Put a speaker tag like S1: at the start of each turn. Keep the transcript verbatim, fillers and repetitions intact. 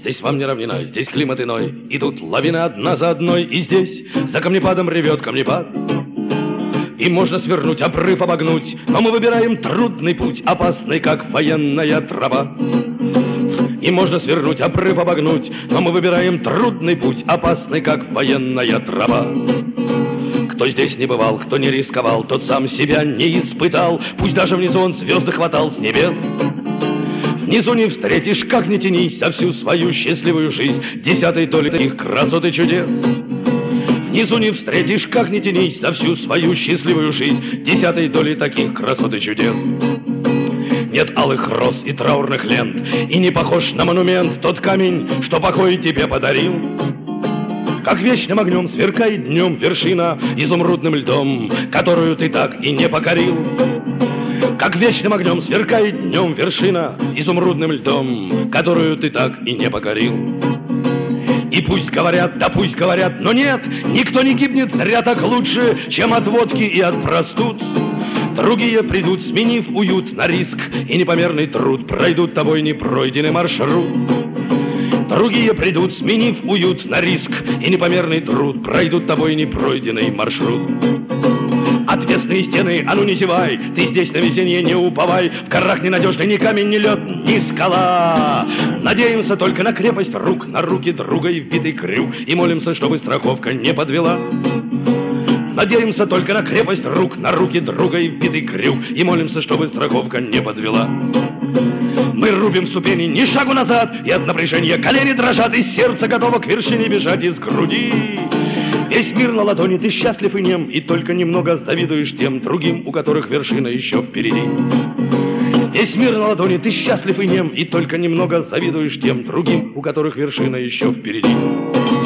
S1: здесь вам не равнина, здесь климат иной. И тут лавины одна за одной, и здесь за камнепадом ревет камнепад. И можно свернуть, обрыв обогнуть, но мы выбираем трудный путь, опасный, как военная тропа. И можно свернуть, обрыв обогнуть, но мы выбираем трудный путь, опасный, как военная тропа. Кто здесь не бывал, кто не рисковал, тот сам себя не испытал. Пусть даже внизу он звезды хватал с небес. Внизу не встретишь, как ни тянись, за всю свою счастливую жизнь десятой доли таких красот и чудес. Внизу не встретишь, как ни тянись, за всю свою счастливую жизнь десятой доли таких красот и чудес. Нет алых роз и траурных лент, и не похож на монумент тот камень, что покой тебе подарил. Как вечным огнем сверкает днем вершина изумрудным льдом, которую ты так и не покорил. Как вечным огнем сверкает днем вершина изумрудным льдом, которую ты так и не покорил. И пусть говорят, да пусть говорят, но нет, никто не гибнет зря так лучше, чем от водки и от простуд. Другие придут, сменив уют на риск и непомерный труд, пройдут тобой непройденный маршрут. Другие придут, сменив уют на риск и непомерный труд, пройдут тобой непройденный маршрут. Отвесные стены, а ну не зевай, ты здесь на весеннее не уповай, в горах ненадежный ни камень, ни лед, ни скала. Надеемся только на крепость рук, на руки друга и вбитый крюк, и молимся, чтобы страховка не подвела. Надеемся только на крепость рук, на руки друга и вбитый крюк, и молимся, чтобы страховка не подвела. Мы рубим ступени, ни шагу назад, и от напряжения колени дрожат, и сердце готово к вершине бежать из груди. Весь мир на ладони, ты счастлив и нем, и только немного завидуешь тем другим, у которых вершина еще впереди. Весь мир на ладони, ты счастлив и нем, и только немного завидуешь тем другим, у которых вершина еще впереди.